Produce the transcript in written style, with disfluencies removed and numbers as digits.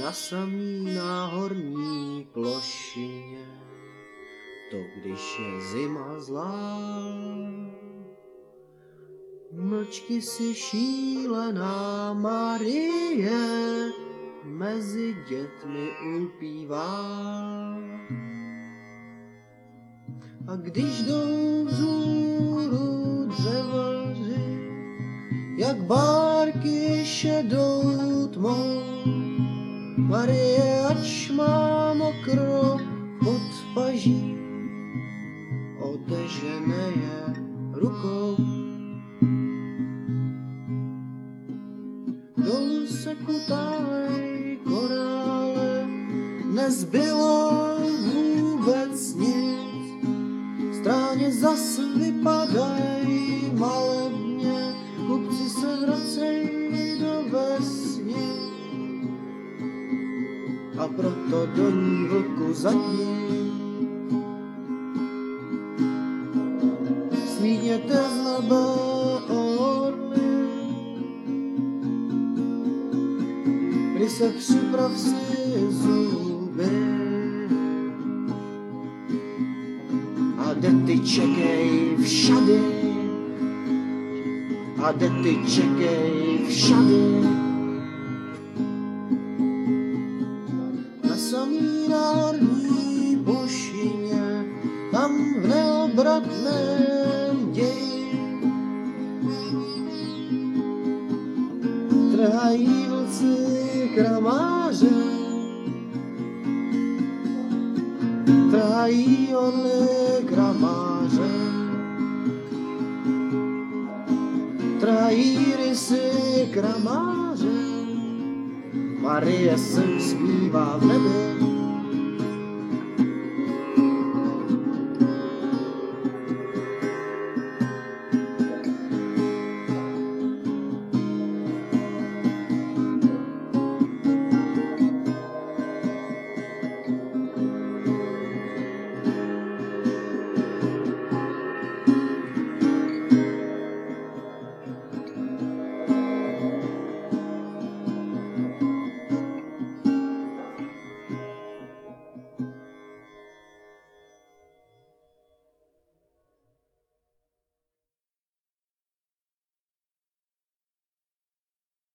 na samý náhorní plošině, to když je zima zlá. Mlčky si šílená Marie mezi dětmi ulpívá. A když jdou vzhůru dřevaři, jak bárky šedou tmou, Marie, ač má mokro pod paží, odežene je rukou. Dolů se kutaj korále, nezbylo vůbec nic. Stráně zas vypadají malebně, kupci se vracejí do vesnic. A proto do ní vlku zatím slídněte z nebe orly. Kdy se připrav si zuby a dety čekej všady, a dety čekej všady. Na samý náhorní plošině, tam v neobratném ději, trhají vlci kramáře, trhají orly kramáře, trhají rysy kramáře. Marie se zpívá v nebi,